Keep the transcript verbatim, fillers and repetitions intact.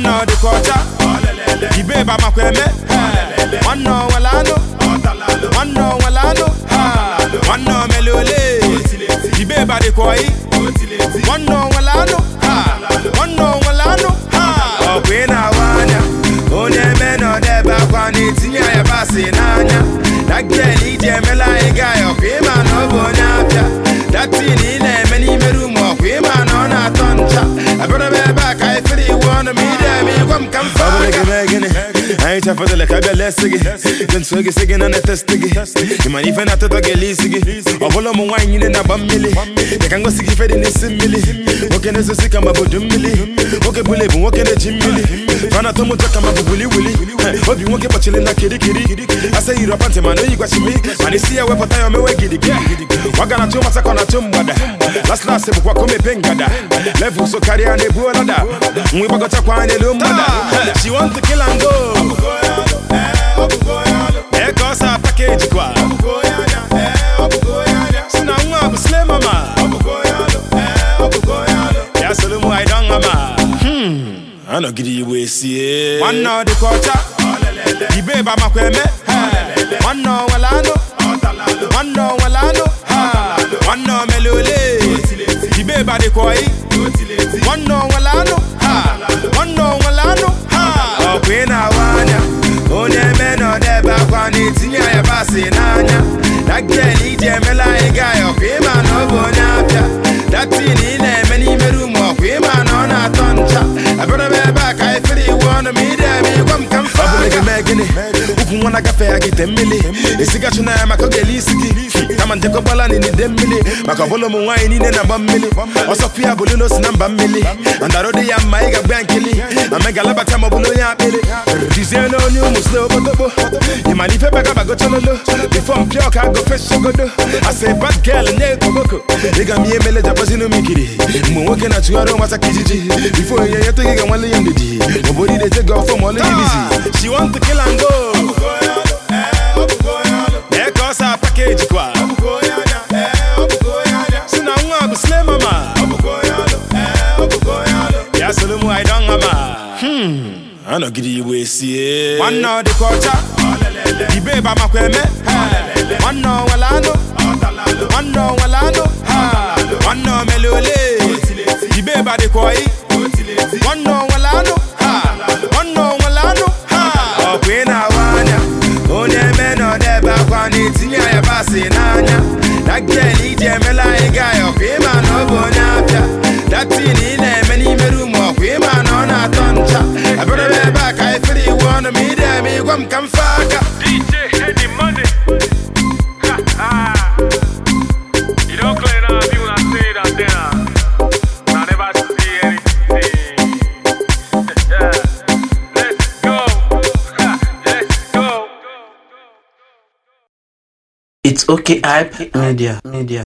no the quarter. The babe I'm a kweme. One no walano. One no walano. One no melole. The babe a the koi. One no walano. One no walano. Oh we na wanya. Onye me no deba kwani tinya ya basi nanya. That girl ije mela ega yo kwe man obonya pia. That thing ile me ni merumo kwe man ona toncha. I better be back I feel wanna me there me come come far. I ain't for the like I be less sigi. Then swig sigi na test sigi. You man even at the geli sigi. O bolo mo wine in na bamili. They can go sigi for the simili. Okay na so sika mabudu mili. Okay bule bu okay na jimili. Fana to mo taka mabuli wili. Obi wonke pachile na kiri kiri. I say you rapante man you got me. Man see a weapon time me we gidi gidi. Waga na tuma saka na tumwada. Last last se kwa kome pengada. Level so carry and bu another. We bagota kwa ne lumada. She want to kill and go. Eh kosa package kwa. Sina mwa busle mama. Ya solomo I don't ama. Hmm. I no gidi we see. One no the quarter. The babe I'm a kweme. One no walano. One no walano. One no melole. The babe a the koi. One no walano. One no walano. Oh we na wanya. Onye me no deba kwani tinya ya basi nanya. That girl ije mela ega yo kwe man obonya pia. That thing ile me ni merumo kwe man ona toncha. I better be back I feel wanna me there me come come far. Megini, uku wana kafe ya kitemili. Isiga chuna ya mako gelisiki. Kama ndeko bala ni demili. Maka bolo muwai ni nena bambili. Oso pia bulilo sinamba mili. Andarode ya maiga bankili. Amega labata mabulo ya pili. Dizeno ni umusle obotobo. Imanife baka bago chololo. Before mpio ka go fresh godo. I say bad girl nye koboko. Iga miye mele jabazi no mikiri. Mwoke na chuaro masa kijiji. Before ye yeto giga mwale yendidi. Nobody de take off from all the busy. She want to kill and go. Eh kosa package kwa. Sina mwa busle mama. Ya solomo I don't ama. Hmm. I no gidi we see. One no the quarter. The babe I'm a kweme. One no walano. One no walano. One no melole. The babe a the koi. One no walano. One no walano. Oh we na wanya. Onye me no deba kwani tinya ya basi nanya. That girl ije mela ega yo kwe man obonya pia. That thing ile me ni merumo kwe man ona toncha. I better be back I feel wanna me there me come come faka. D J Eddie Money. Ha ha. You don't clear up you when I say that there. I never see anything. Let's go. Let's go. It's okay, hype media, media.